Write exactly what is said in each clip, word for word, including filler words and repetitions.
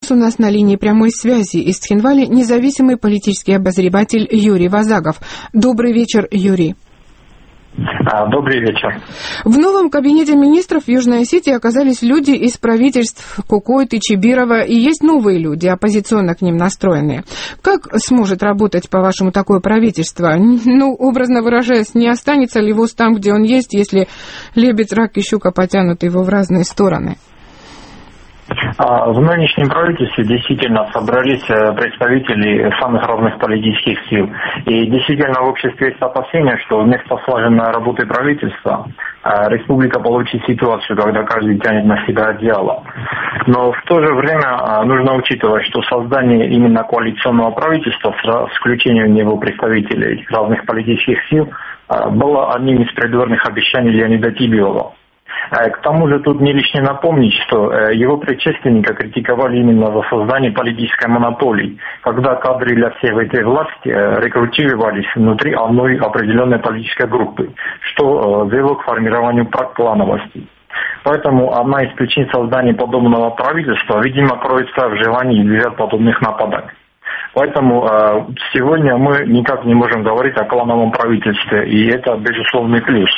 У нас на линии прямой связи из Цхинвали независимый политический обозреватель Юрий Вазагов. Добрый вечер, Юрий. Добрый вечер. В новом кабинете министров в Южной Осетии оказались люди из правительств Кукойты, Чибирова, и есть новые люди, оппозиционно к ним настроенные. Как сможет работать, по-вашему, такое правительство? Ну, образно выражаясь, не останется ли ВОЗ там, где он есть, если лебедь, рак и щука потянут его в разные стороны? В нынешнем правительстве действительно собрались представители самых разных политических сил. И действительно в обществе есть опасения, что вместо слаженной работы правительства республика получит ситуацию, когда каждый тянет на себя одеяло. Но в то же время нужно учитывать, что создание именно коалиционного правительства с включением в него представителей разных политических сил было одним из предвыборных обещаний Леонида Тибилова. К тому же тут не лишне напомнить, что его предшественника критиковали именно за создание политической монополии, когда кадры для всей этой власти рекрутировались внутри одной определенной политической группы, что вело к формированию клановости. Поэтому одна из причин создания подобного правительства, видимо, кроется в желании избежать подобных нападок. Поэтому э, сегодня мы никак не можем говорить о клановом правительстве, и это безусловный плюс.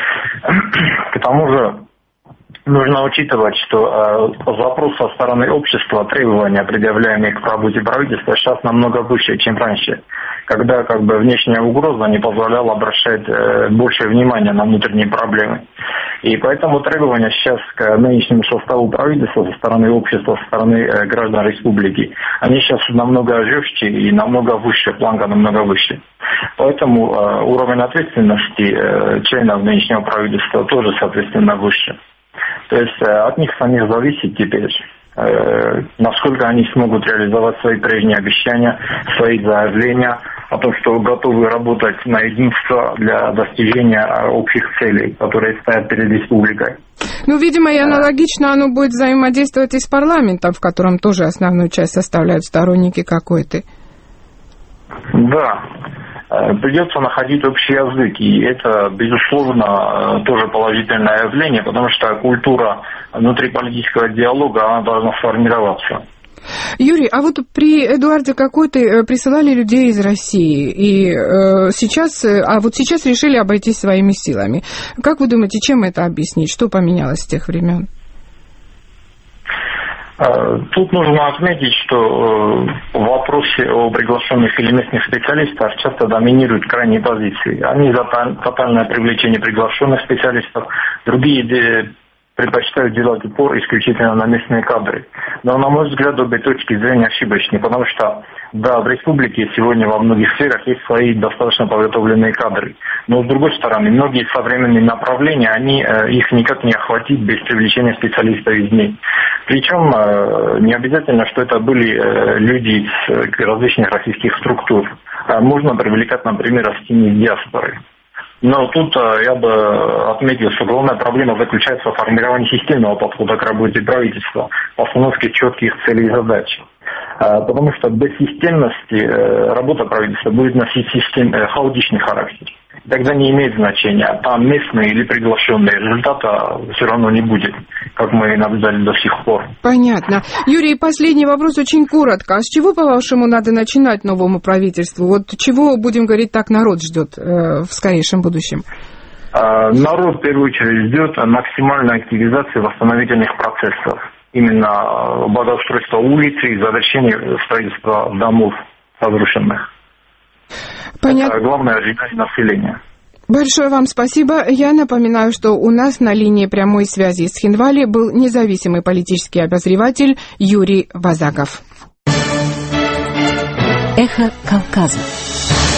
К тому же нужно учитывать, что э, запрос со стороны общества, требования, предъявляемые к работе правительства, сейчас намного выше, чем раньше, когда как бы внешняя угроза не позволяла обращать э, больше внимания на внутренние проблемы. И поэтому требования сейчас к нынешнему составу правительства со стороны общества, со стороны э, граждан республики, они сейчас намного жестче и намного выше, планка намного выше. Поэтому э, уровень ответственности э, членов нынешнего правительства тоже, соответственно, выше. То есть э, от них самих зависит теперь, э, насколько они смогут реализовать свои прежние обещания, свои заявления о том, что готовы работать на единство для достижения общих целей, которые стоят перед республикой. Ну, видимо, и аналогично оно будет взаимодействовать и с парламентом, в котором тоже основную часть составляют сторонники какой-то. Да. Придется находить общий язык, и это, безусловно, тоже положительное явление, потому что культура внутриполитического диалога, она должна сформироваться. Юрий, а вот при Эдуарде Кокойты присылали людей из России, и э, сейчас, а вот сейчас решили обойтись своими силами. Как вы думаете, чем это объяснить? Что поменялось с тех времен? Тут нужно отметить, что в вопросе о приглашенных или местных специалистах часто доминируют крайние позиции. Они за тотальное привлечение приглашенных специалистов, другие предпочитают делать упор исключительно на местные кадры. Но, на мой взгляд, обе точки зрения ошибочны, потому что, да, в республике сегодня во многих сферах есть свои достаточно подготовленные кадры. Но, с другой стороны, многие современные направления, они, их никак не охватить без привлечения специалистов извне. Причем не обязательно, что это были люди из различных российских структур. Можно привлекать, например, из диаспоры. Но тут я бы отметил, что главная проблема заключается в формировании системного подхода к работе правительства, постановке четких целей и задач. Потому что без системности работа правительства будет носить систем, хаотичный характер. Тогда не имеет значения, там местные или приглашенные, результата все равно не будет, как мы наблюдали до сих пор. Понятно. Юрий, последний вопрос очень коротко. А с чего, по-вашему, надо начинать новому правительству? Вот чего, будем говорить так, народ ждет э, в скорейшем будущем? Народ, в первую очередь, ждет максимальной активизации восстановительных процессов. Именно благоустройство улиц и завершение строительства домов разрушенных. Понятно. Это главное ожидание населения. Большое вам спасибо. Я напоминаю, что у нас на линии прямой связи с Цхинвали был независимый политический обозреватель Юрий Вазагов. Эхо Кавказа.